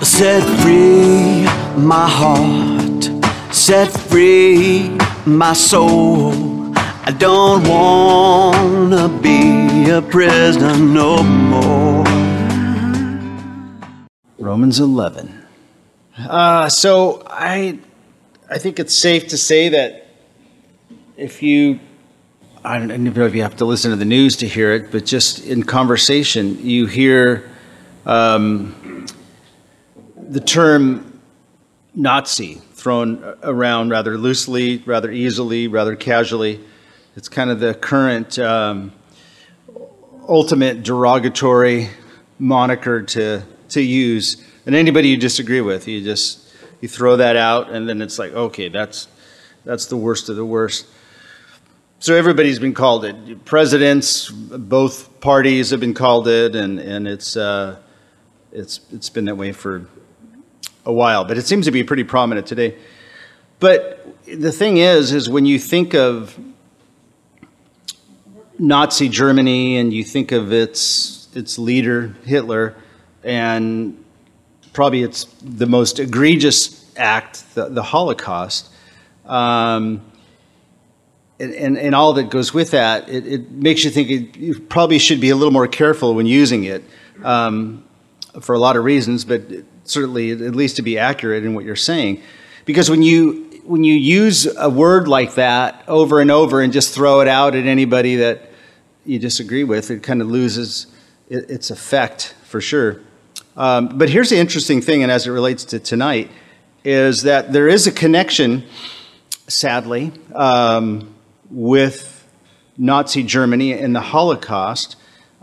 Set free my heart, set free my soul. I don't wanna be a prisoner no more. Romans 11. So I think it's safe to say that if you, I don't know if you have to listen to the news to hear it, but just in conversation, you hear the term Nazi thrown around rather loosely, rather easily, rather casually. It's kind of the current ultimate derogatory moniker to use. And anybody you disagree with, you throw that out, and then it's like, okay, that's the worst of the worst. So everybody's been called it. Presidents, both parties have been called it, and it's been that way for a while, but it seems to be pretty prominent today. But the thing is when you think of Nazi Germany and you think of its leader, Hitler, and probably it's the most egregious act, the Holocaust, and all that goes with that, it makes you think you probably should be a little more careful when using it for a lot of reasons, but certainly at least to be accurate in what you're saying. Because when you use a word like that over and over and just throw it out at anybody that you disagree with, it kind of loses its effect for sure. But here's the interesting thing, and as it relates to tonight, is that there is a connection, sadly, with Nazi Germany and the Holocaust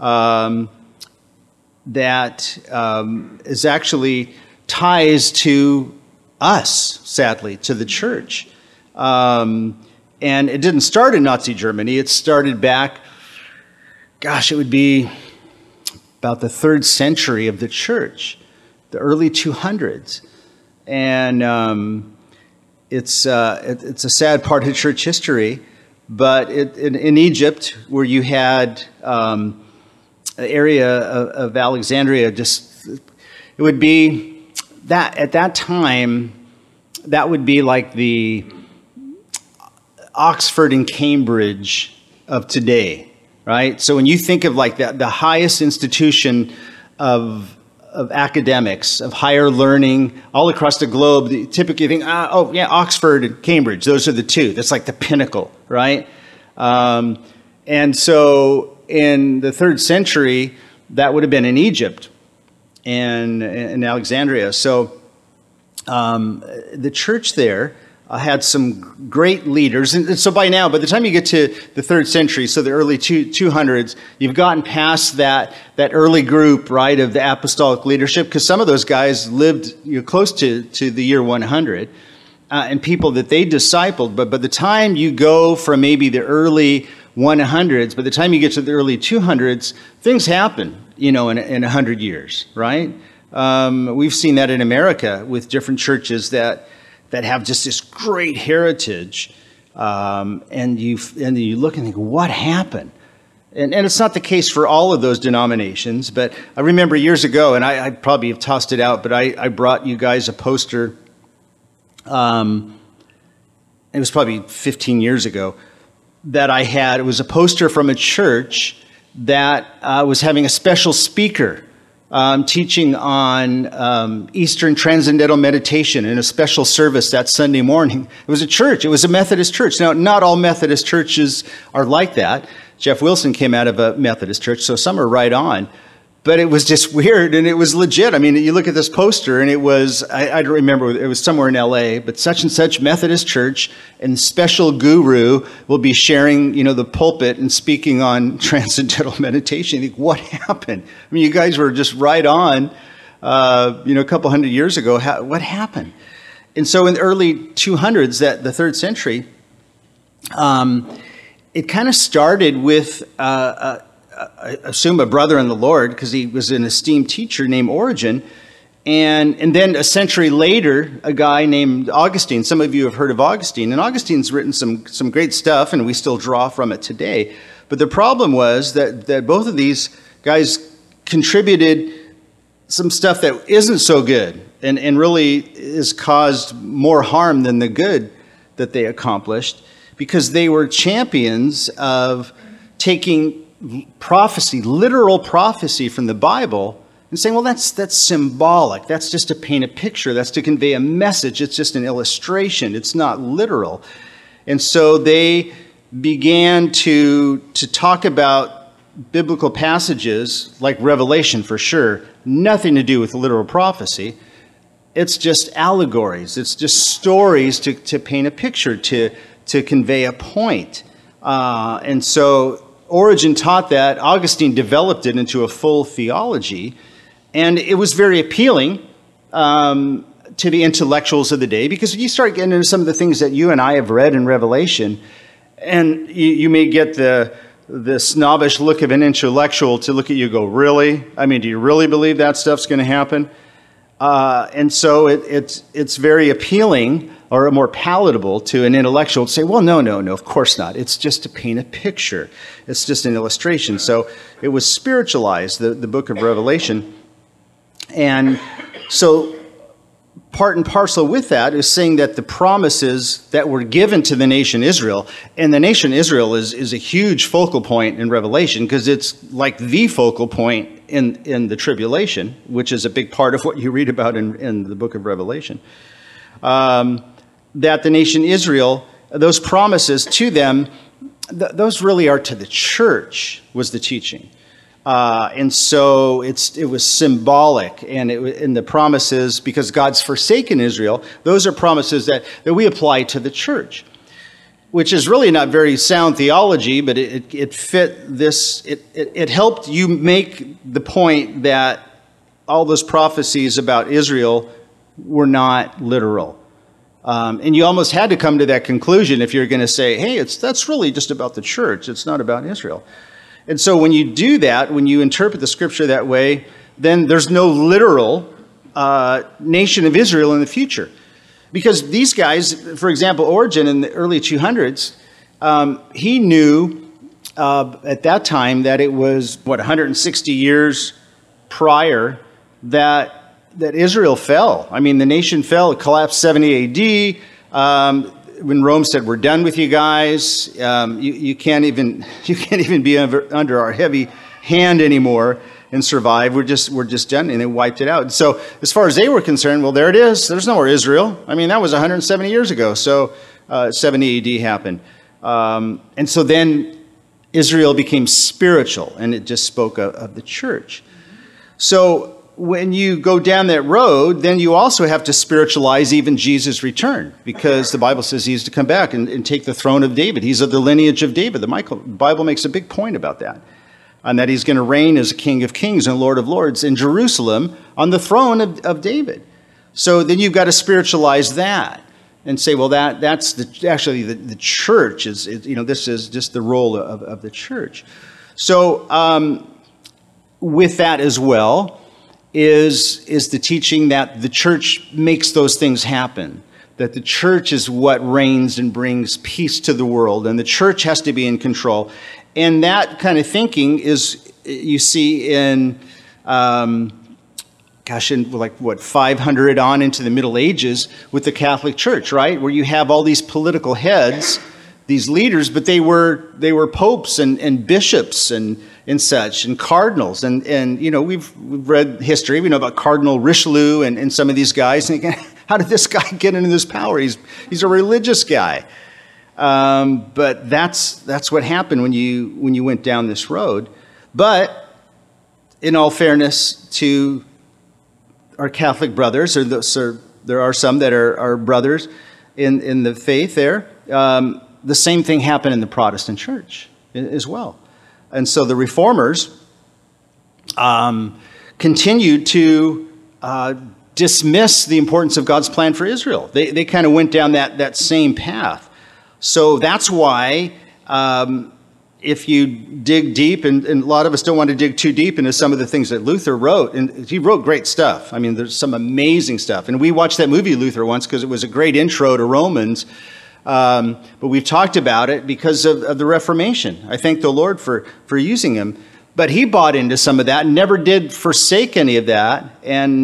that is actually ties to us, sadly, to the church. And it didn't start in Nazi Germany. It started back, it would be about the 3rd century of the church, the early 200s. And it's a sad part of church history, but in Egypt, where you had an area of Alexandria, it would be that at that time, that would be like the Oxford and Cambridge of today, right? So when you think of like the highest institution of academics, of higher learning all across the globe, typically you think, Oxford and Cambridge, those are the two. That's like the pinnacle, right? And so in the 3rd century, that would have been in Egypt and in Alexandria. So the church there had some great leaders. And so by now, by the time you get to the 3rd century, so the early 200s, you've gotten past that early group, right, of the apostolic leadership, because some of those guys lived close to the year 100, and people that they discipled. But by the time you go from maybe the early 100s, by the time you get to the early 200s, things happen, in 100 years, right? We've seen that in America with different churches that have just this great heritage, and you look and think, what happened? And it's not the case for all of those denominations, but I remember years ago, and I probably have tossed it out, but I brought you guys a poster. It was probably 15 years ago that I had. It was a poster from a church that was having a special speaker teaching on Eastern Transcendental Meditation in a special service that Sunday morning. It was a church. It was a Methodist church. Now, not all Methodist churches are like that. Jeff Wilson came out of a Methodist church, so some are right on. But it was just weird, and it was legit. I mean, you look at this poster, and it was, I don't remember, it was somewhere in L.A., but such and such Methodist church, and special guru will be sharing, the pulpit and speaking on transcendental meditation. You think, what happened? I mean, you guys were just right on, a couple hundred years ago. What happened? And so in the early 200s, the 3rd century, it kind of started with I assume a brother in the Lord, because he was an esteemed teacher named Origen. And then a century later, a guy named Augustine. Some of you have heard of Augustine. And Augustine's written some great stuff, and we still draw from it today. But the problem was that both of these guys contributed some stuff that isn't so good and really has caused more harm than the good that they accomplished, because they were champions of taking prophecy, literal prophecy from the Bible, and saying, well, that's symbolic. That's just to paint a picture. That's to convey a message. It's just an illustration. It's not literal. And so they began to talk about biblical passages like Revelation, for sure, nothing to do with literal prophecy. It's just allegories. It's just stories to paint a picture, to convey a point. And so Origen taught that. Augustine developed it into a full theology. And it was very appealing to the intellectuals of the day, because you start getting into some of the things that you and I have read in Revelation, and you may get the snobbish look of an intellectual to look at you and go, really? I mean, do you really believe that stuff's going to happen? And so it's very appealing, or more palatable to an intellectual to say, well, no, of course not. It's just to paint a picture. It's just an illustration. So it was spiritualized, the book of Revelation. And so part and parcel with that is saying that the promises that were given to the nation Israel, and the nation Israel is a huge focal point in Revelation, because it's like the focal point in the tribulation, which is a big part of what you read about in the book of Revelation. That the nation Israel, those promises to them, those really are to the church, was the teaching. And so it was symbolic, and in the promises, because God's forsaken Israel, those are promises that we apply to the church, which is really not very sound theology, but it fit this, it helped you make the point that all those prophecies about Israel were not literal. And you almost had to come to that conclusion if you're going to say, hey, that's really just about the church. It's not about Israel. And so when you do that, when you interpret the scripture that way, then there's no literal nation of Israel in the future. Because these guys, for example, Origen in the early 200s, he knew at that time that it was, 160 years prior that Israel fell. I mean, the nation fell. It collapsed 70 AD. When Rome said, we're done with you guys, you can't even be under our heavy hand anymore and survive. We're just done, and they wiped it out. And so as far as they were concerned, well, there it is. There's no more Israel. I mean, that was 170 years ago. So 70 AD happened. And so then Israel became spiritual, and it just spoke of the church. So when you go down that road, then you also have to spiritualize even Jesus' return, because the Bible says he's to come back and take the throne of David. He's of the lineage of David. The Bible makes a big point about that, and that he's going to reign as King of Kings and Lord of Lords in Jerusalem on the throne of David. So then you've got to spiritualize that and say, well, that's the church is this is just the role of the church. So with that as well is the teaching that the church makes those things happen, that the church is what reigns and brings peace to the world, and the church has to be in control. And that kind of thinking is, you see in, in 500 on into the Middle Ages with the Catholic Church, right? Where you have all these political heads, these leaders, but they were popes and bishops and such, and cardinals. And we've read history. We know about Cardinal Richelieu and some of these guys. And again, how did this guy get into this power? He's a religious guy. But that's what happened when you went down this road. But in all fairness to our Catholic brothers, there are some that are brothers in the faith there, the same thing happened in the Protestant church as well. And so the reformers continued to dismiss the importance of God's plan for Israel. They kind of went down that same path. So that's why if you dig deep, and a lot of us don't want to dig too deep into some of the things that Luther wrote, and he wrote great stuff. I mean, there's some amazing stuff. And we watched that movie Luther once because it was a great intro to Romans. But we've talked about it because of the Reformation. I thank the Lord for using him. But he bought into some of that and never did forsake any of that. And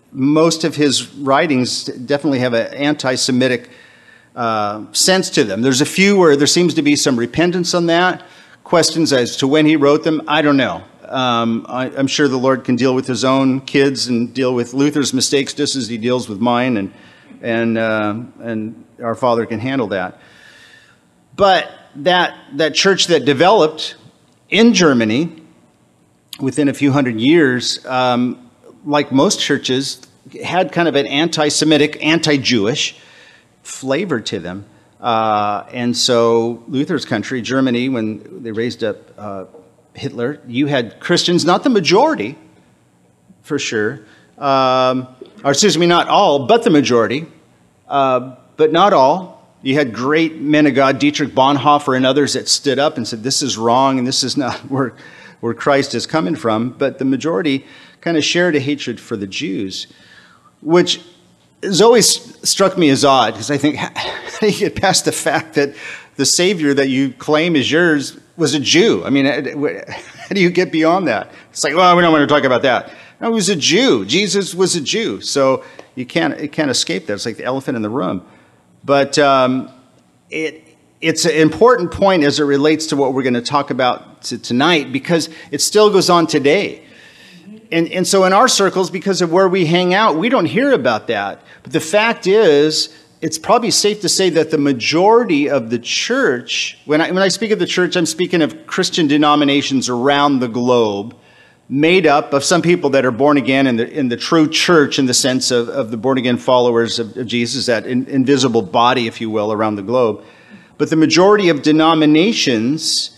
most of his writings definitely have an anti-Semitic sense to them. There's a few where there seems to be some repentance on that. Questions as to when he wrote them, I don't know. I'm sure the Lord can deal with his own kids and deal with Luther's mistakes just as he deals with mine, and our Father can handle that. But that church that developed in Germany within a few hundred years, like most churches, had kind of an anti-Semitic, anti-Jewish flavor to them. And so Luther's country, Germany, when they raised up Hitler, you had Christians, not the majority, for sure, or excuse me, not all, but the majority, but not all. You had great men of God, Dietrich Bonhoeffer and others that stood up and said, this is wrong and this is not where Christ is coming from. But the majority kind of shared a hatred for the Jews, which has always struck me as odd, because I think, how do you get past the fact that the Savior that you claim is yours was a Jew? I mean, how do you get beyond that? It's like, well, we don't want to talk about that. No, he was a Jew. Jesus was a Jew. So it can't escape that. It's like the elephant in the room. But it's an important point as it relates to what we're going to talk about tonight, because it still goes on today. And so in our circles, because of where we hang out, we don't hear about that. But the fact is, it's probably safe to say that the majority of the church, when I speak of the church, I'm speaking of Christian denominations around the globe, made up of some people that are born again in the true church, in the sense of the born again followers of Jesus, that invisible body, if you will, around the globe. But the majority of denominations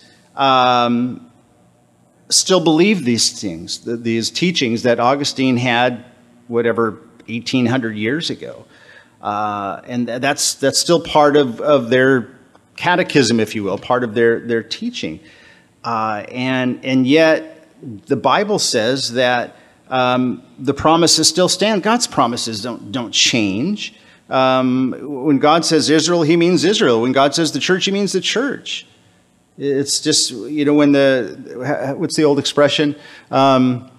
still believe these things, these teachings that Augustine had, whatever, 1,800 years ago. And that's still part of their catechism, if you will, part of their teaching. And yet the Bible says that the promises still stand. God's promises don't change. When God says Israel, he means Israel. When God says the church, he means the church. It's just, when what's the old expression? When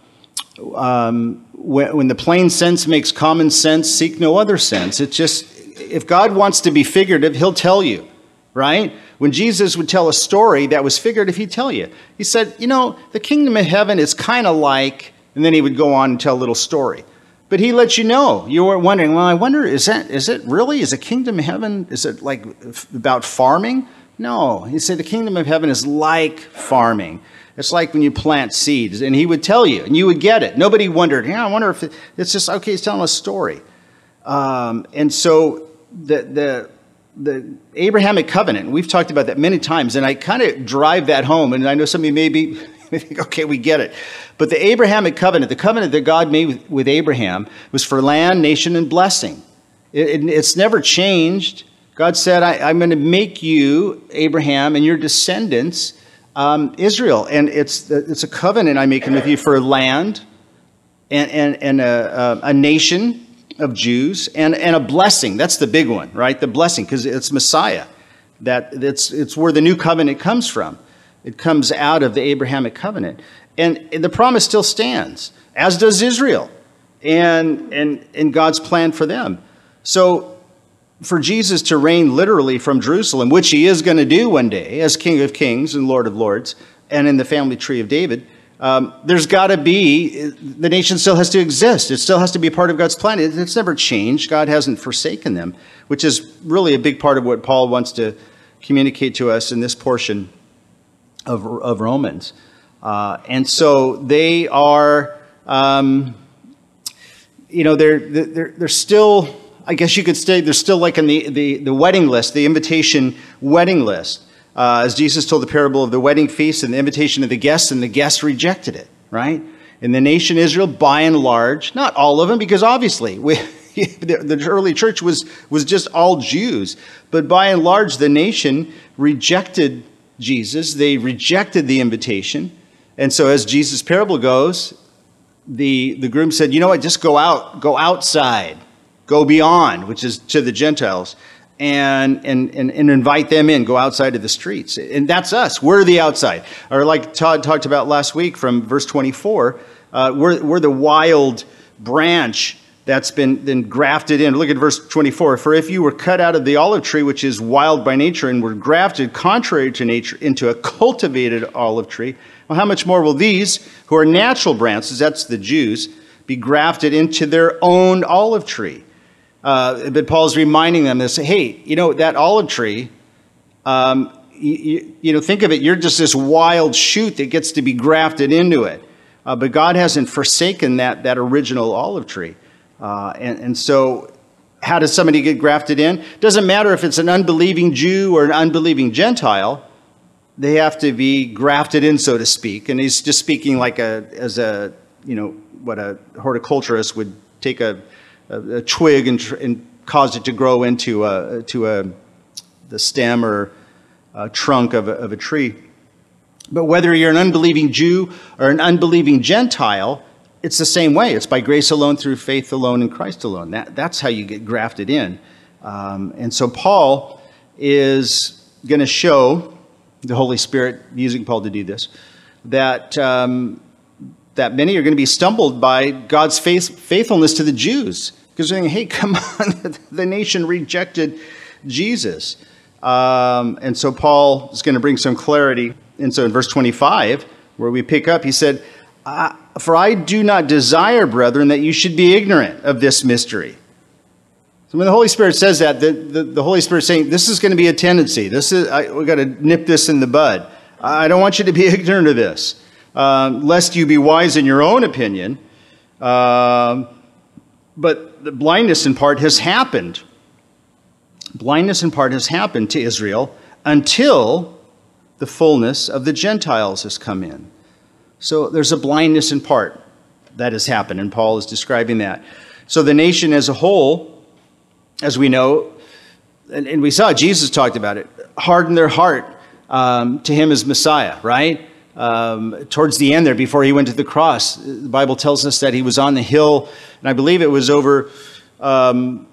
the plain sense makes common sense, seek no other sense. It's just, if God wants to be figurative, he'll tell you, right? When Jesus would tell a story that was figurative, he'd tell you. He said, the kingdom of heaven is kind of like, and then he would go on and tell a little story. But he let you know. You were wondering, well, I wonder, is it really? Is the kingdom of heaven, is it like about farming? No. He said the kingdom of heaven is like farming. It's like when you plant seeds. And he would tell you, and you would get it. Nobody wondered, I wonder if it's just, okay, he's telling a story. And so the Abrahamic covenant, we've talked about that many times, and I kind of drive that home, and I know some of you may think, okay, we get it. But the Abrahamic covenant, the covenant that God made with Abraham, was for land, nation, and blessing. It's never changed. God said, I'm going to make you, Abraham, and your descendants, Israel. And it's a covenant I'm making with you for land and a nation of Jews and a blessing. That's the big one, right? The blessing, because it's Messiah. It's where the new covenant comes from. It comes out of the Abrahamic covenant. And the promise still stands, as does Israel and God's plan for them. So for Jesus to reign literally from Jerusalem, which he is going to do one day as King of Kings and Lord of Lords, and in the family tree of David, there's got to be, the nation still has to exist. It still has to be a part of God's plan. It's never changed. God hasn't forsaken them, which is really a big part of what Paul wants to communicate to us in this portion of Romans. And so they are, they're still, I guess you could say, they're still like in the wedding list, the invitation wedding list. As Jesus told the parable of the wedding feast and the invitation of the guests, and the guests rejected it, right? And the nation Israel, by and large, not all of them, because obviously the early church was just all Jews, but by and large the nation rejected Jesus. They rejected the invitation. And so as Jesus' parable goes, the groom said, you know what, just go outside, go beyond, which is to the Gentiles, and invite them in, go outside to the streets. And that's us. We're the outside. Or like Todd talked about last week from verse 24, we're the wild branch that's been then grafted in. Look at verse 24. For if you were cut out of the olive tree, which is wild by nature, and were grafted contrary to nature into a cultivated olive tree, well, how much more will these, who are natural branches, that's the Jews, be grafted into their own olive tree? But Paul's reminding them this, hey, that olive tree, think of it, you're just this wild shoot that gets to be grafted into it. But God hasn't forsaken that original olive tree. And so how does somebody get grafted in? Doesn't matter if it's an unbelieving Jew or an unbelieving Gentile. They have to be grafted in, so to speak. And he's just speaking like what a horticulturist would take a twig and cause it to grow into the stem or trunk of a tree. But whether you're an unbelieving Jew or an unbelieving Gentile, it's the same way. It's by grace alone, through faith alone, in Christ alone. That's how you get grafted in. And so Paul is going to show, the Holy Spirit using Paul to do this, that many are going to be stumbled by God's faithfulness to the Jews. Because they're thinking, hey, come on, the nation rejected Jesus. And so Paul is going to bring some clarity. And so in verse 25, where we pick up, he said, for I do not desire, brethren, that you should be ignorant of this mystery. So when the Holy Spirit says that, the Holy Spirit is saying, this is going to be a tendency. We've got to nip this in the bud. I don't want you to be ignorant of this, lest you be wise in your own opinion. But the blindness in part has happened. Blindness in part has happened to Israel until the fullness of the Gentiles has come in. So there's a blindness in part that has happened, and Paul is describing that. So the nation as a whole, as we know, and we saw Jesus talked about it, hardened their heart to him as Messiah, right? Towards the end there, before he went to the cross, the Bible tells us that he was on the hill, and I believe it was over, over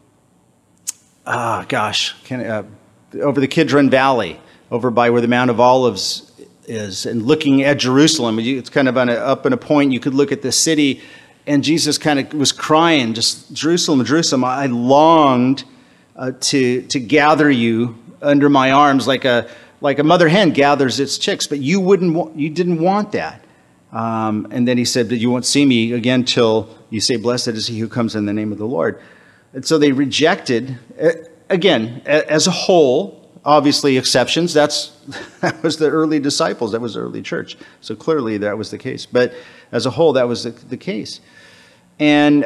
the Kidron Valley, over by where the Mount of Olives is, and looking at Jerusalem. It's kind of up in a point. You could look at the city, and Jesus kind of was crying, just, Jerusalem, Jerusalem, I longed to gather you under my arms like a mother hen gathers its chicks, but you didn't want that. And then he said that you won't see me again till you say, blessed is he who comes in the name of the Lord. And so they rejected, again, as a whole, obviously exceptions. That was the early disciples. That was the early church. So clearly that was the case. But as a whole, that was the case. And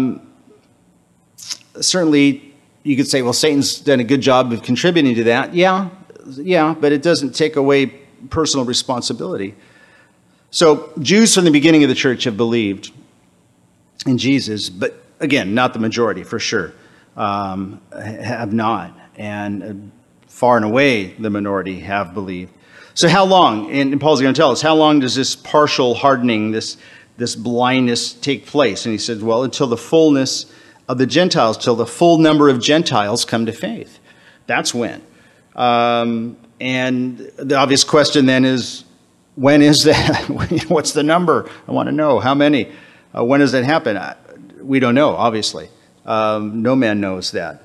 certainly you could say, well, Satan's done a good job of contributing to that. Yeah, but it doesn't take away personal responsibility. So Jews from the beginning of the church have believed in Jesus, but again, not the majority for sure, have not. And far and away, the minority have believed. So how long, and Paul's going to tell us, how long does this partial hardening, this blindness take place? And he said, well, until the fullness of the Gentiles, till the full number of Gentiles come to faith. That's when. And the obvious question then is, when is that? What's the number? I want to know. How many? When does that happen? We don't know, obviously. No man knows that.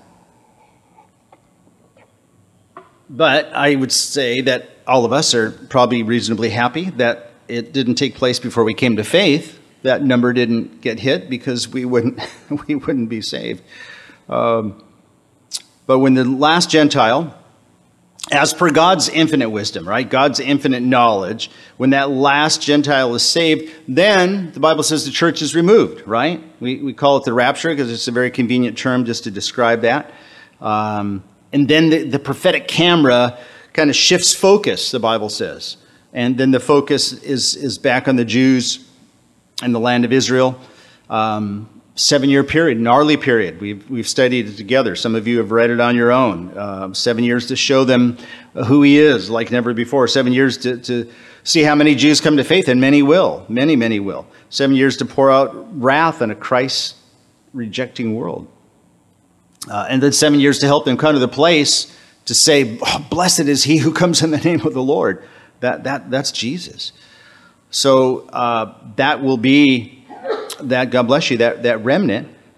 But I would say that all of us are probably reasonably happy that it didn't take place before we came to faith. That number didn't get hit because we wouldn't be saved. But when the last Gentile, as per God's infinite wisdom, right? God's infinite knowledge, when that last Gentile is saved, then the Bible says the church is removed, right? We call it the rapture because it's a very convenient term just to describe that. And then the prophetic camera kind of shifts focus, the Bible says. And then the focus is back on the Jews and the land of Israel. 7-year period, gnarly period. We've studied it together. Some of you have read it on your own. 7 years to show them who he is like never before. 7 years to see how many Jews come to faith, and many will. Many will. 7 years to pour out wrath on a Christ-rejecting world. And then 7 years to help them come to the place to say, oh, blessed is he who comes in the name of the Lord. That's Jesus. So that will be that, God bless you, that remnant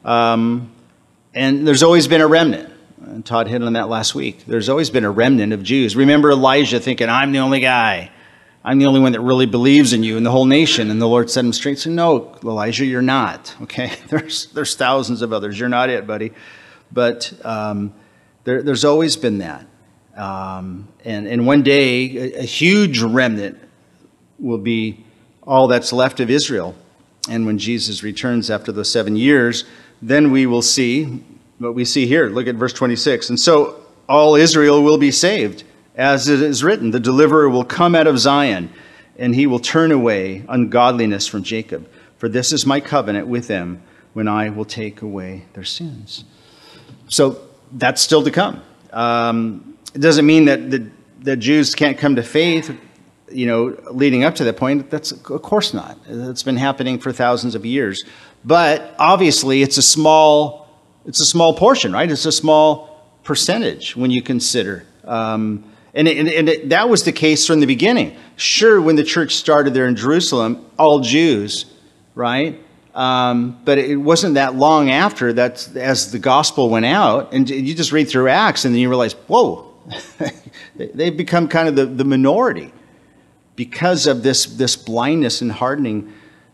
And there's always been a remnant. And Todd hit on that last week. There's always been a remnant of Jews. Remember Elijah thinking, I'm the only guy. I'm the only one that really believes in you and the whole nation. And the Lord set him straight. Said, no, Elijah, you're not. Okay, there's thousands of others. You're not it, buddy. But there's always been that. And one day, a huge remnant will be all that's left of Israel. And when Jesus returns after those 7 years, then we will see what we see here. Look at verse 26. And so all Israel will be saved, as it is written, the deliverer will come out of Zion, and he will turn away ungodliness from Jacob. For this is my covenant with them when I will take away their sins. So that's still to come. It doesn't mean that the Jews can't come to faith, leading up to that point. That's, of course not. It's been happening for thousands of years. But obviously it's a small portion, right? It's a small percentage when you consider. That was the case from the beginning. Sure, when the church started there in Jerusalem, all Jews, right? But it wasn't that long after that, as the gospel went out, and you just read through Acts, and then you realize, whoa, they've become kind of the minority because of this blindness and hardening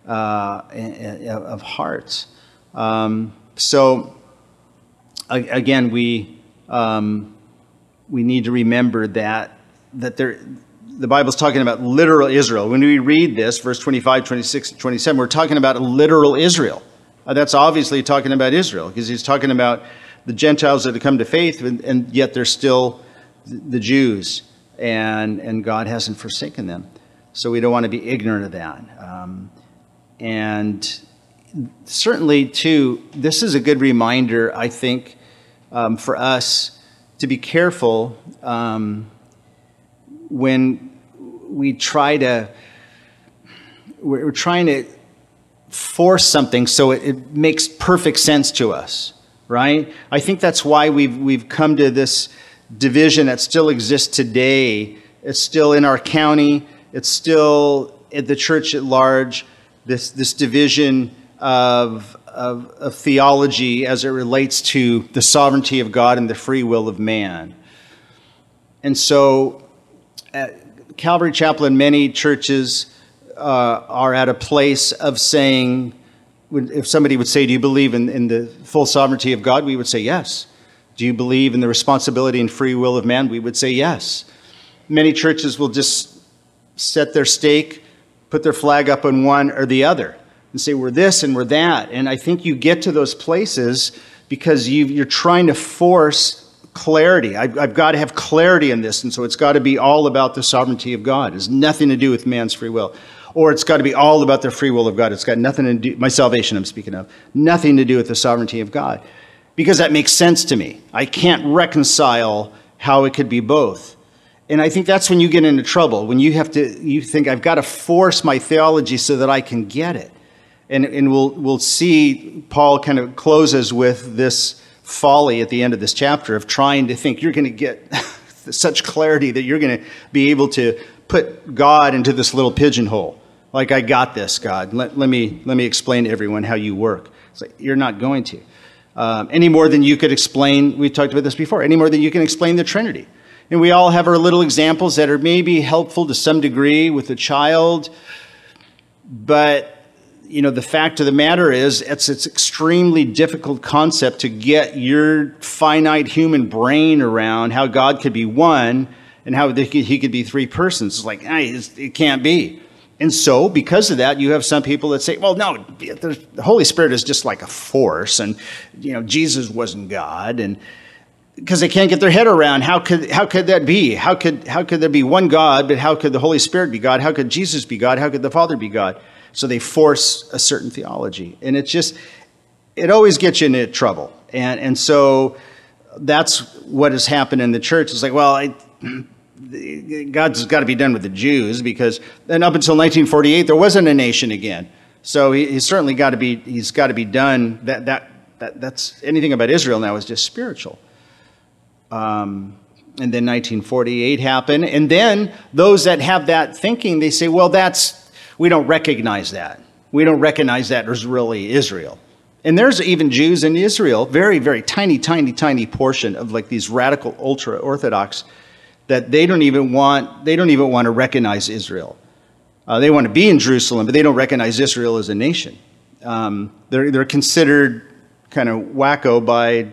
of hearts. So again, we need to remember that the Bible's talking about literal Israel. When we read this, verse 25, 26, 27, we're talking about literal Israel. That's obviously talking about Israel, because he's talking about the Gentiles that have come to faith, and yet they're still the Jews, and God hasn't forsaken them. So we don't want to be ignorant of that. And certainly, too, this is a good reminder, I think, for us to be careful when we're trying to force something so it makes perfect sense to us, right? I think that's why we've come to this division that still exists today. It's still in our county. It's still at the church at large. This division of theology as it relates to the sovereignty of God and the free will of man. And so at Calvary Chapel and many churches are at a place of saying, if somebody would say, do you believe in the full sovereignty of God? We would say yes. Do you believe in the responsibility and free will of man? We would say yes. Many churches will just set their stake, put their flag up on one or the other, and say, we're this and we're that. And I think you get to those places because you're trying to force clarity. I've got to have clarity in this, and so it's got to be all about the sovereignty of God. It has nothing to do with man's free will. Or it's got to be all about the free will of God. It's got nothing to do, my salvation I'm speaking of, nothing to do with the sovereignty of God. Because that makes sense to me. I can't reconcile how it could be both. And I think that's when you get into trouble, when you think, I've got to force my theology so that I can get it. And we'll see Paul kind of closes with this folly at the end of this chapter of trying to think you're going to get such clarity that you're going to be able to put God into this little pigeonhole. Like, I got this, God. Let me explain to everyone how you work. It's like, you're not going to. Any more than you could explain, we talked about this before, any more than you can explain the Trinity. And we all have our little examples that are maybe helpful to some degree with a child, but the fact of the matter is it's extremely difficult concept to get your finite human brain around how God could be one and how he could be three persons. It's like, it can't be. And so, because of that, you have some people that say, well, no, the Holy Spirit is just like a force, and Jesus wasn't God, and because they can't get their head around how could that be? How could there be one God, but how could the Holy Spirit be God? How could Jesus be God? How could the Father be God? So they force a certain theology, and it always gets you into trouble. And so that's what has happened in the church. It's like, well, God's got to be done with the Jews, because then up until 1948 there wasn't a nation again. So he's certainly got to be done. That's anything about Israel now is just spiritual. And then 1948 happened, and then those that have that thinking, they say, well, we don't recognize that. We don't recognize that as really Israel. And there's even Jews in Israel, very, very tiny, tiny, tiny portion of like these radical ultra-Orthodox that they don't even want to recognize Israel. They want to be in Jerusalem, but they don't recognize Israel as a nation. They're considered kind of wacko by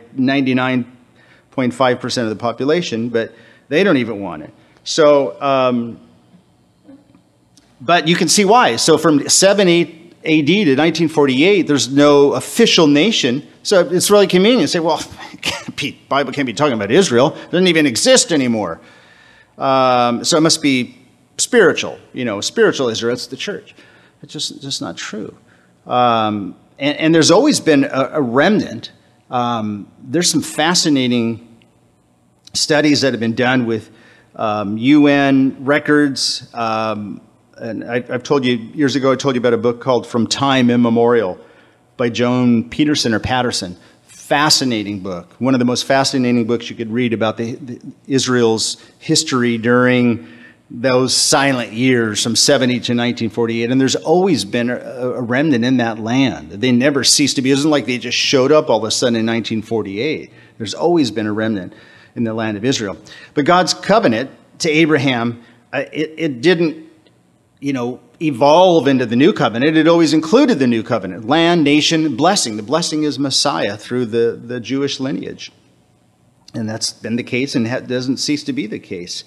99.5% of the population, but they don't even want it. So, but you can see why. So from 70 AD to 1948, there's no official nation. So it's really convenient to say, well, the Bible can't be talking about Israel. It doesn't even exist anymore. So it must be spiritual, spiritual Israel. It's the church. It's just not true. And there's always been a remnant. There's some fascinating studies that have been done with UN records. And I've told you, years ago, I told you about a book called From Time Immemorial by Joan Peterson or Patterson. Fascinating book. One of the most fascinating books you could read about the Israel's history during those silent years from 70 to 1948. And there's always been a remnant in that land. They never ceased to be. It isn't like they just showed up all of a sudden in 1948. There's always been a remnant in the land of Israel. But God's covenant to Abraham, it didn't evolve into the new covenant. It always included the new covenant, land, nation, blessing. The blessing is Messiah through the Jewish lineage. And that's been the case and doesn't cease to be the case.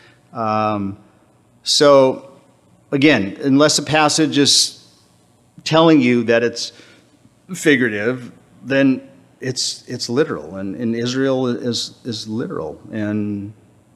So again, unless a passage is telling you that it's figurative, then it's literal. And Israel is literal. And,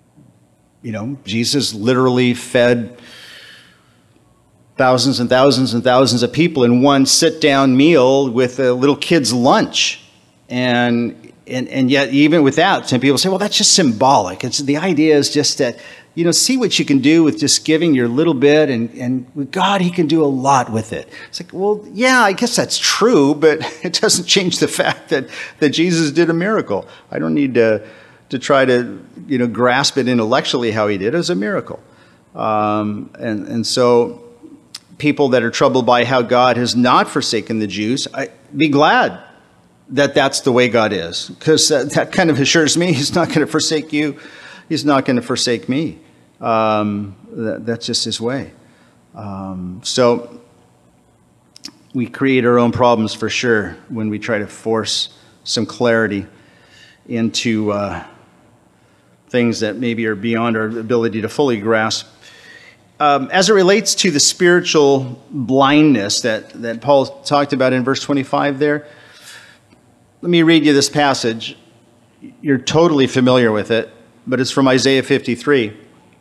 Jesus literally fed thousands and thousands and thousands of people in one sit-down meal with a little kid's lunch. And yet, even with that, some people say, well, that's just symbolic. The idea is just that, see what you can do with just giving your little bit, and with God, he can do a lot with it. It's like, well, yeah, I guess that's true, but it doesn't change the fact that Jesus did a miracle. I don't need to try to, grasp it intellectually how he did. It was a miracle. And so people that are troubled by how God has not forsaken the Jews, be glad that that's the way God is, because that kind of assures me he's not going to forsake you. He's not going to forsake me. That's just his way. So we create our own problems for sure when we try to force some clarity into things that maybe are beyond our ability to fully grasp. As it relates to the spiritual blindness that Paul talked about in verse 25 there, let me read you this passage. You're totally familiar with it, but it's from Isaiah 53.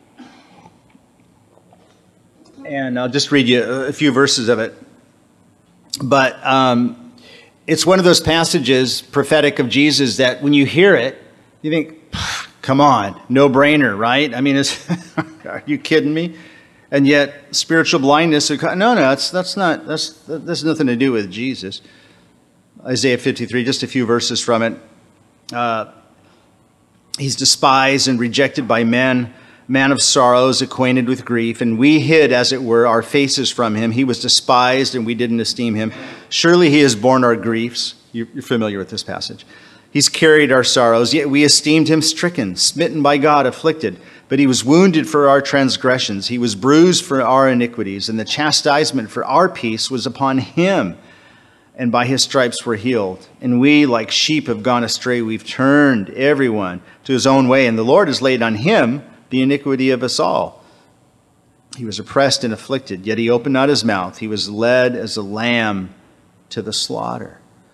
And I'll just read you a few verses of it. But it's one of those passages prophetic of Jesus that when you hear it, you think, come on, no-brainer, right? I mean, are you kidding me? And yet, spiritual blindness, no, that's nothing to do with Jesus. Isaiah 53, just a few verses from it. He's despised and rejected by men, man of sorrows, acquainted with grief, and we hid, as it were, our faces from him. He was despised, and we didn't esteem him. Surely he has borne our griefs. You're familiar with this passage. He's carried our sorrows, yet we esteemed him stricken, smitten by God, afflicted. But he was wounded for our transgressions. He was bruised for our iniquities, and the chastisement for our peace was upon him. And by his stripes we're healed. And we, like sheep, have gone astray. We've turned everyone to his own way. And the Lord has laid on him the iniquity of us all. He was oppressed and afflicted, yet he opened not his mouth. He was led as a lamb to the slaughter.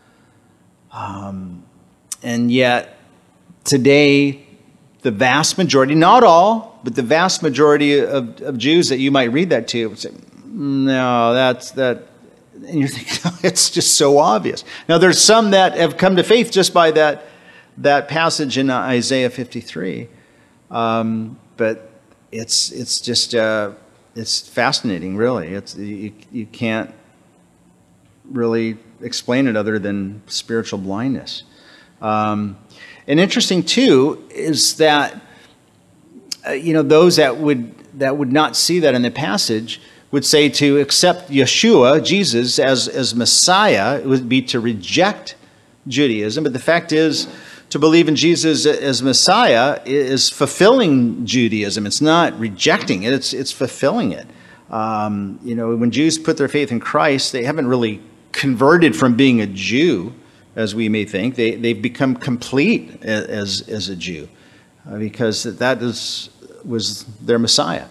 And yet, today, the vast majority, not all, but the vast majority of Jews that you might read that to would say, no, that's that. And you're thinking, it's just so obvious. Now, there's some that have come to faith just by that passage in Isaiah 53. But it's just, it's fascinating, really. You can't really explain it other than spiritual blindness. And interesting, too, is that, those that would not see that in the passage would say to accept Yeshua, Jesus, as Messiah, it would be to reject Judaism. But the fact is, to believe in Jesus as Messiah is fulfilling Judaism. It's not rejecting it, it's fulfilling it. When Jews put their faith in Christ, they haven't really converted from being a Jew, as we may think. They've become complete as a Jew, because that was their Messiah.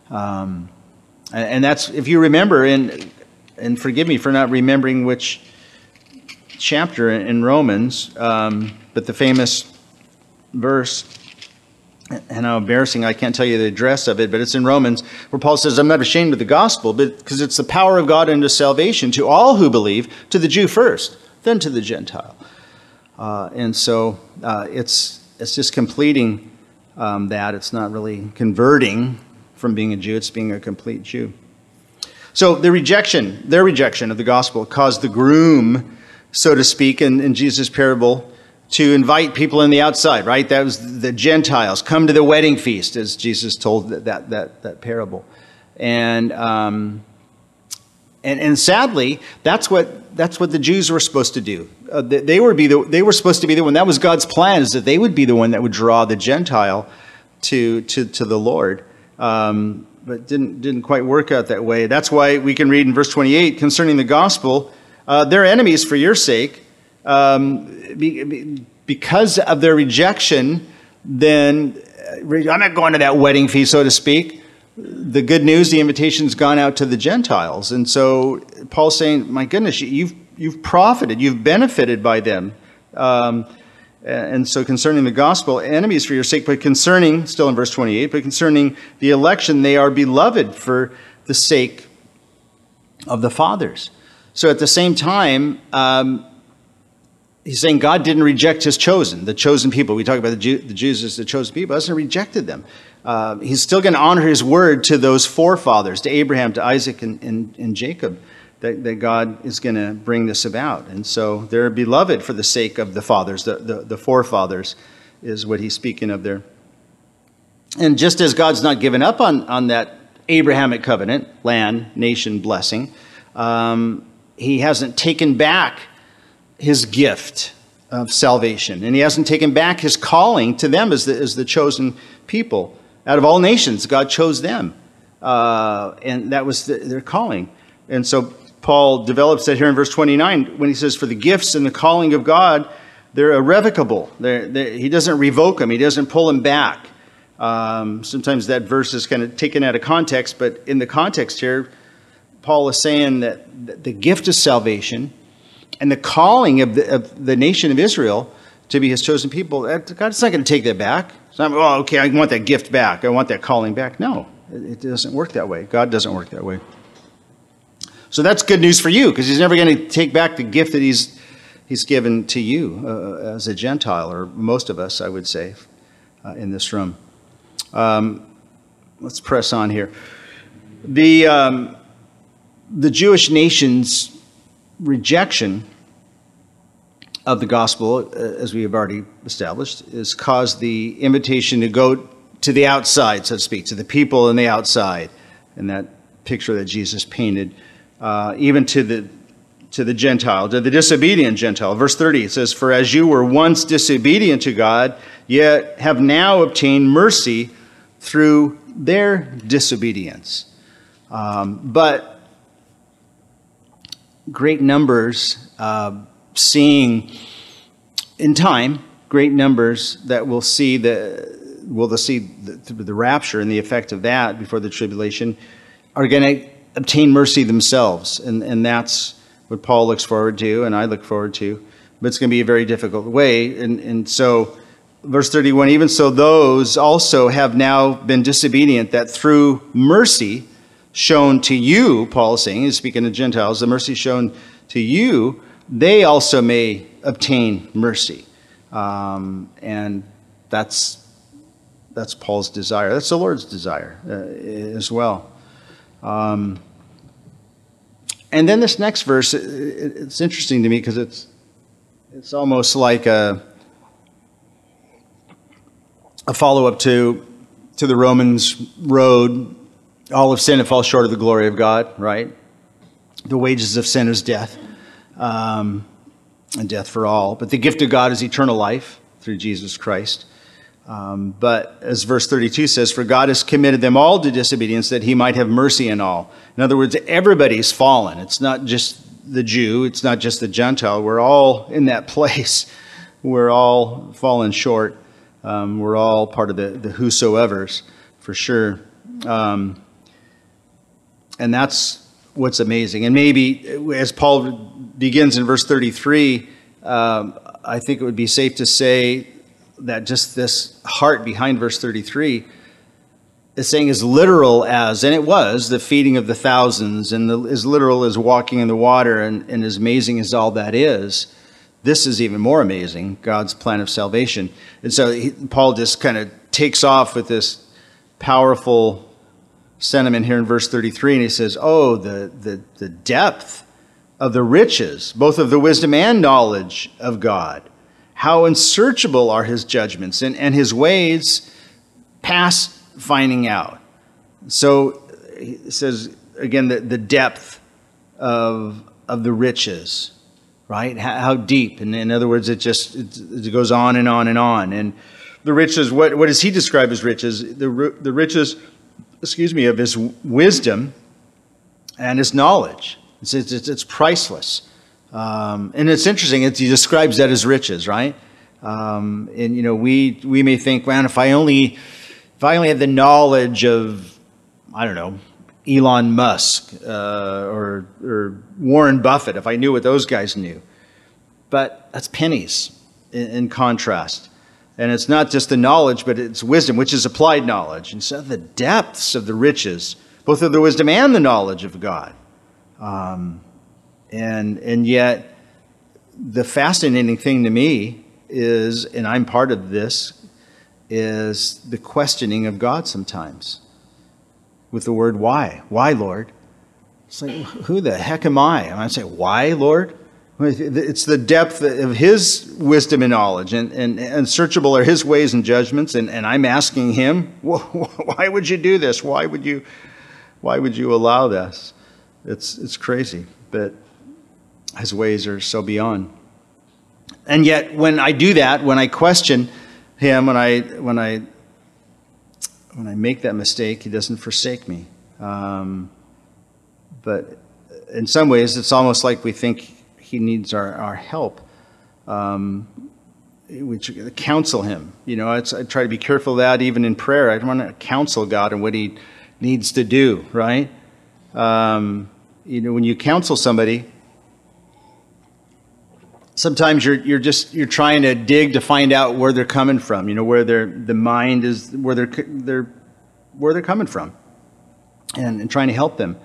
And that's, if you remember, and forgive me for not remembering which chapter in Romans, but the famous verse, and how embarrassing, I can't tell you the address of it, but it's in Romans, where Paul says, I'm not ashamed of the gospel, because it's the power of God unto salvation to all who believe, to the Jew first, then to the Gentile. And so it's just completing that. It's not really converting from being a Jew, it's being a complete Jew. So their rejection of the gospel caused the groom, so to speak, in Jesus' parable, to invite people in the outside, right? That was the Gentiles, come to the wedding feast, as Jesus told that parable. And sadly, that's what the Jews were supposed to do. They were supposed to be the one. That was God's plan, is that they would be the one that would draw the Gentile to the Lord. But didn't quite work out that way. That's why we can read in verse 28 concerning the gospel, they're enemies for your sake. Because of their rejection, then I'm not going to that wedding feast, so to speak. The good news, the invitation's gone out to the Gentiles. And so Paul's saying, my goodness, you've profited, you've benefited by them. And so concerning the gospel, enemies for your sake, but concerning, still in verse 28, but concerning the election, they are beloved for the sake of the fathers. So at the same time, he's saying God didn't reject the chosen people. We talk about the Jews as the chosen people. He hasn't rejected them. He's still going to honor his word to those forefathers, to Abraham, to Isaac, and Jacob, that God is going to bring this about. And so they're beloved for the sake of the fathers. The forefathers is what he's speaking of there. And just as God's not given up on that Abrahamic covenant, land, nation, blessing, he hasn't taken back his gift of salvation, and he hasn't taken back his calling to them as the chosen people. Out of all nations, God chose them, and that was their calling. And so Paul develops that here in verse 29 when he says, for the gifts and the calling of God, they're irrevocable. He doesn't revoke them. He doesn't pull them back. Sometimes that verse is kind of taken out of context, but in the context here, Paul is saying that the gift of salvation and the calling of the nation of Israel to be his chosen people, God's not going to take that back. It's not, oh, okay, I want that gift back. I want that calling back. No, it doesn't work that way. God doesn't work that way. So that's good news for you, because he's never going to take back the gift that he's given to you as a Gentile, or most of us, I would say, in this room. Let's press on here. The Jewish nation's rejection of the gospel, as we have already established, has caused the invitation to go to the outside, so to speak, to the people in the outside, in that picture that Jesus painted, even to the Gentile, to the disobedient Gentile. Verse 30, it says, for as you were once disobedient to God, yet have now obtained mercy through their disobedience. But great numbers, seeing in time, great numbers that will see the rapture and the effect of that before the tribulation, are going to obtain mercy themselves. And that's what Paul looks forward to, and I look forward to. But it's going to be a very difficult way. And so, verse 31, even so those also have now been disobedient, that through mercy shown to you, Paul is saying, he's speaking to Gentiles, the mercy shown to you, they also may obtain mercy. And that's Paul's desire. That's the Lord's desire as well. And then this next verse, it's interesting to me because it's almost like a follow-up to the Romans road All of sin and fall short of the glory of God, right? The wages of sin is death, and death for all. But the gift of God is eternal life through Jesus Christ. But as verse 32 says, for God has committed them all to disobedience that he might have mercy on all. In other words, everybody's fallen. It's not just the Jew. It's not just the Gentile. We're all in that place. We're all fallen short. We're all part of the whosoevers, for sure. And that's what's amazing. And maybe as Paul begins in verse 33, I think it would be safe to say that just this heart behind verse 33 is saying as literal as, and it was, the feeding of the thousands, and as literal as walking in the water, and as amazing as all that is, this is even more amazing, God's plan of salvation. And so Paul just kind of takes off with this powerful sentiment here in verse 33, and he says, oh, the depth of the riches, both of the wisdom and knowledge of God. How unsearchable are his judgments, and his ways past finding out. So he says, again, the depth of the riches, right? How deep. And in other words, it goes on and on and on. And the riches, what does he describe as riches? The riches, of his wisdom and his knowledge. It's priceless. And it's interesting, he describes that as riches, right? And, we may think, man, if I only had the knowledge of, I don't know, Elon Musk or Warren Buffett, if I knew what those guys knew. But that's pennies in contrast. And it's not just the knowledge, but it's wisdom, which is applied knowledge. And so the depths of the riches, both of the wisdom and the knowledge of God. And yet, the fascinating thing to me is, and I'm part of this, is the questioning of God sometimes with the word why. Why, Lord? It's like, who the heck am I? And I say, why, Lord? It's the depth of his wisdom and knowledge, and unsearchable are his ways and judgments, and I'm asking him, why would you do this? Why would you allow this? It's crazy, but his ways are so beyond. And yet, when I do that, when I question him, when I make that mistake, he doesn't forsake me. But in some ways, it's almost like we think he needs our help. We counsel him. I try to be careful of that even in prayer. I don't want to counsel God on what he needs to do, right? When you counsel somebody, sometimes you're trying to dig to find out where they're coming from. Where the mind is, where they're coming from, and trying to help them.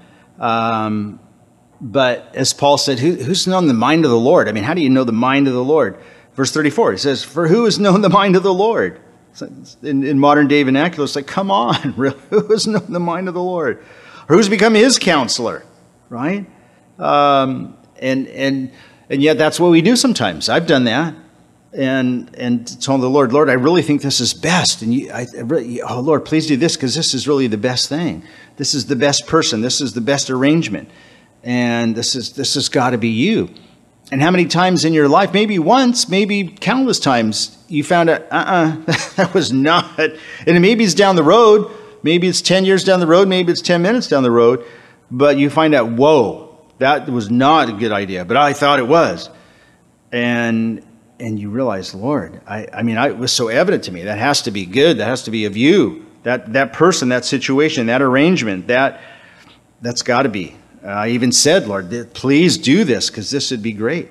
But as Paul said, who's known the mind of the Lord? I mean, how do you know the mind of the Lord? Verse 34, he says, for who has known the mind of the Lord? In modern day vernacular, it's like, come on, really? Who has known the mind of the Lord? Or who's become his counselor, right? And yet that's what we do sometimes. I've done that. And told the Lord, I really think this is best. And Lord, please do this, because this is really the best thing. This is the best person. This is the best arrangement. And this has got to be you. And how many times in your life, maybe once, maybe countless times, you found out, that was not. And maybe it's down the road. Maybe it's 10 years down the road. Maybe it's 10 minutes down the road. But you find out, whoa, that was not a good idea. But I thought it was. And you realize, Lord, it was so evident to me. That has to be good. That has to be of you. That person, that situation, that arrangement, that's got to be. I even said, Lord, please do this, because this would be great.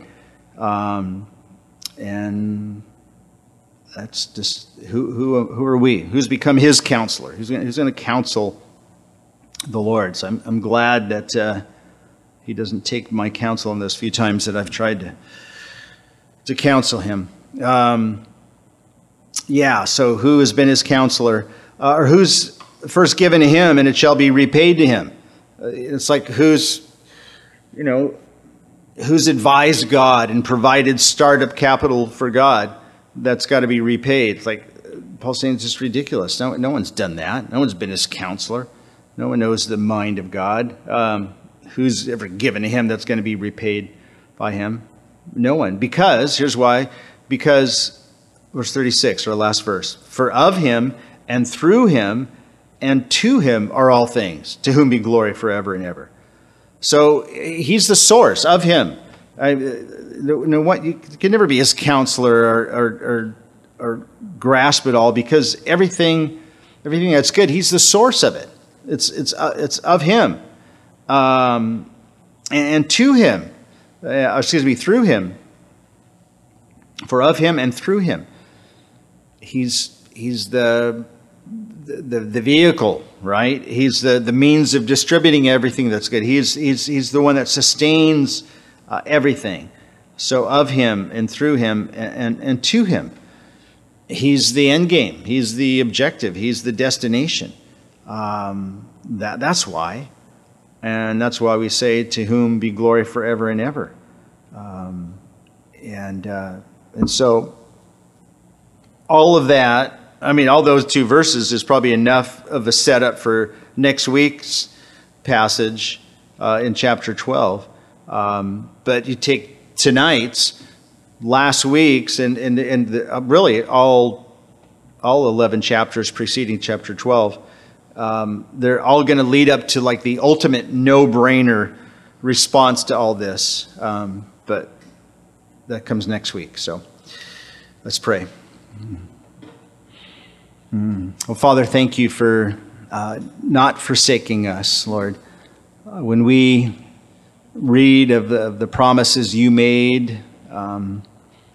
And that's just, who are we? Who's become his counselor? Who's going to counsel the Lord? So I'm glad that he doesn't take my counsel in those few times that I've tried to counsel him. So who has been his counselor? Or who's first given to him, and it shall be repaid to him? It's like who's advised God and provided startup capital for God that's got to be repaid. It's like Paul's saying, it's just ridiculous. No one's done that. No one's been his counselor. No one knows the mind of God. Who's ever given to him that's going to be repaid by him? No one. Because, here's why. Because, verse 36, our last verse. For of him and through him and to him are all things, to whom be glory forever and ever. So he's the source of him. You can never be his counselor or grasp it all, because everything that's good, he's the source of it. It's of him, and to him, through him. For of him and through him, he's the vehicle, right? He's the means of distributing everything that's good. He's the one that sustains everything. So of him and through him and to him, he's the end game. He's the objective. He's the destination. That's why, and that's why we say, "To whom be glory forever and ever." And so all of that. I mean, all those two verses is probably enough of a setup for next week's passage in chapter 12. But you take tonight's, last week's, and really all 11 chapters preceding chapter 12, they're all going to lead up to like the ultimate no-brainer response to all this. But that comes next week. So let's pray. Well, Father, thank you for not forsaking us, Lord. When we read of the promises you made to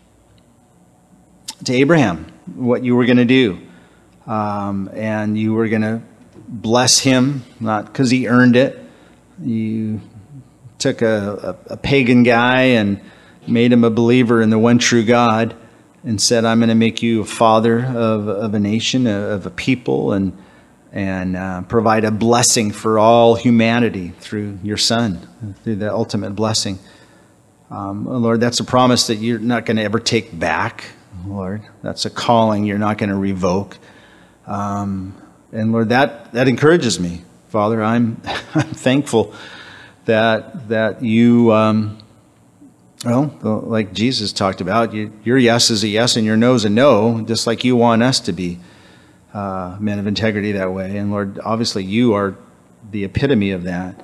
Abraham, what you were going to do, and you were going to bless him, not because he earned it. You took a pagan guy and made him a believer in the one true God, and said, "I'm going to make you a father of a nation, of a people, and provide a blessing for all humanity through your Son, through the ultimate blessing." Lord, that's a promise that you're not going to ever take back, Lord. That's a calling you're not going to revoke. And Lord, that encourages me, Father. I'm thankful that you. Well, like Jesus talked about, your yes is a yes and your no is a no, just like you want us to be men of integrity that way. And Lord, obviously you are the epitome of that.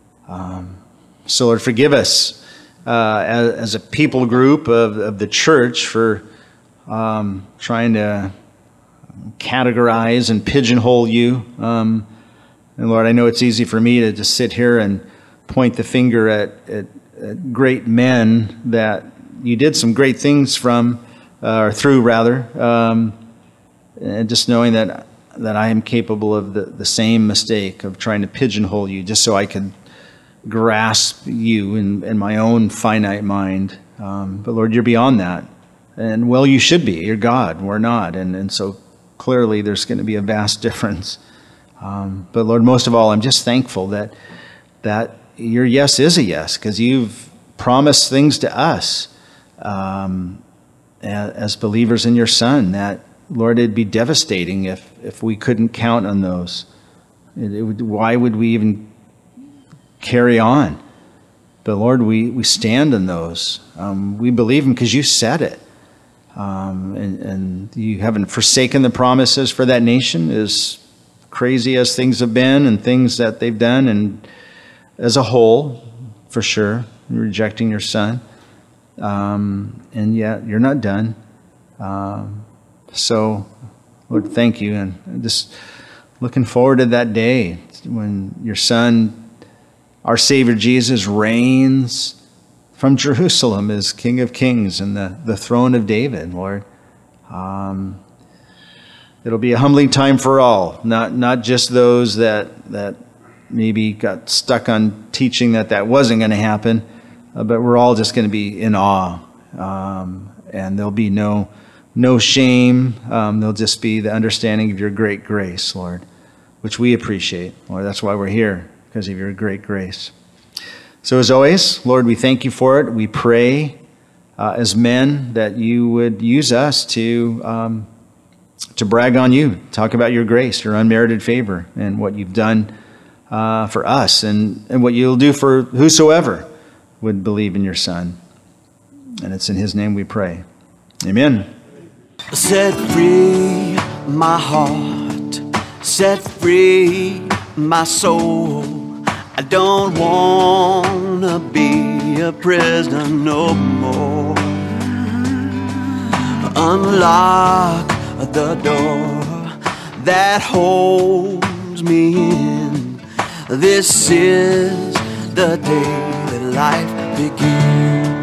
So Lord, forgive us as a people group of the church for trying to categorize and pigeonhole you. And Lord, I know it's easy for me to just sit here and point the finger at great men that you did some great things from, or through rather, and just knowing that I am capable of the same mistake of trying to pigeonhole you just so I can grasp you in my own finite mind. But Lord, you're beyond that. And well, you should be. You're God. We're not. And so clearly there's going to be a vast difference. But Lord, most of all, I'm just thankful that your yes is a yes, because you've promised things to us as believers in your Son that, Lord, it'd be devastating if we couldn't count on those. Why would we even carry on? But Lord, we stand on those. We believe them because you said it. And you haven't forsaken the promises for that nation, as crazy as things have been and things that they've done, and as a whole, for sure, rejecting your Son. And yet, you're not done. So, Lord, thank you. And just looking forward to that day when your Son, our Savior Jesus, reigns from Jerusalem as King of Kings and the throne of David, Lord. It'll be a humbling time for all, not just those that maybe got stuck on teaching that wasn't going to happen, but we're all just going to be in awe, and there'll be no shame. There'll just be the understanding of your great grace, Lord, which we appreciate, Lord. That's why we're here, because of your great grace. So as always, Lord, we thank you for it. We pray as men that you would use us to brag on you, talk about your grace, your unmerited favor, and what you've done for us and what you'll do for whosoever would believe in your Son. And it's in his name we pray. Amen. Set free my heart, set free my soul. I don't want to be a prisoner no more. Unlock the door that holds me in. This is the day that life begins.